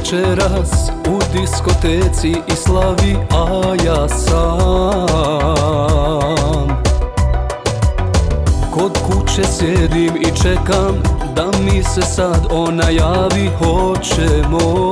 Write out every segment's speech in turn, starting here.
večeras u diskoteci i slavi, a ja sam kod kuće sjedim i čekam da mi se sad ona javi. Hoćemo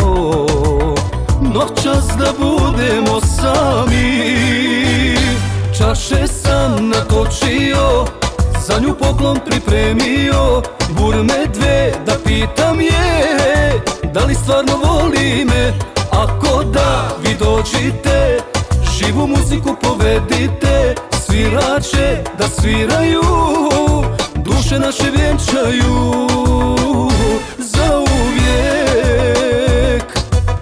noćas da budemo sami. Čaše sam natočio, za nju poklon pripremio. Burme dve da pitam je, da li stvarno voli me. Ako da, vi dođite, živu muziku povedite. Svirače da sviraju, duše naše vjenčaju zauvijek.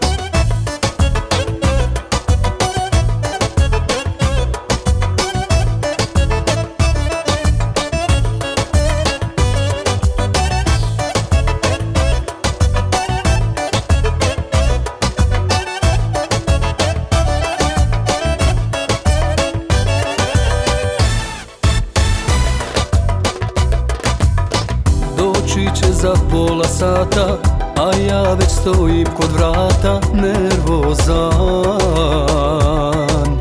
Doći će za pola sata, a ja već stojim kod vrata nervozan.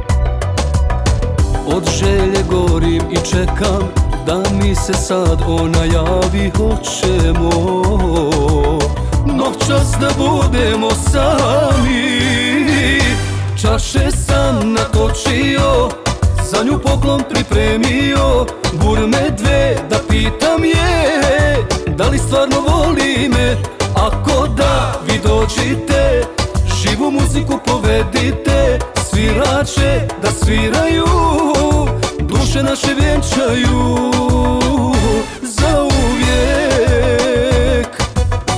Od želje gorim i čekam da mi se sad ona javi. Hoćemo noćas da budemo sami. Čaše sam natočio, za nju poklon pripremio. Burme dve da pitam je, da li stvarno voli me. Ako da, vi dođite, živu muziku povedite. Svirače da sviraju, duše naše vjenčaju zauvijek.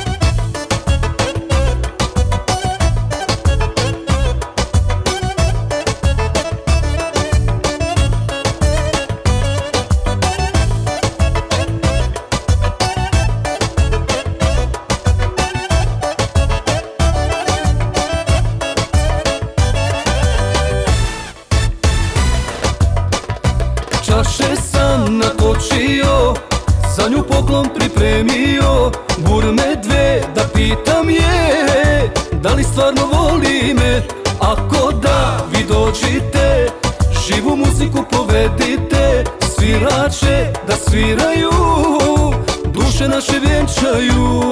Čaše sam natočio, za nju poklon pripremio. Burme dve da pitam je, da li stvarno voli me. Ako da, vi dođite, živu muziku povedite. Svirače da sviraju, duše naše vjenčaju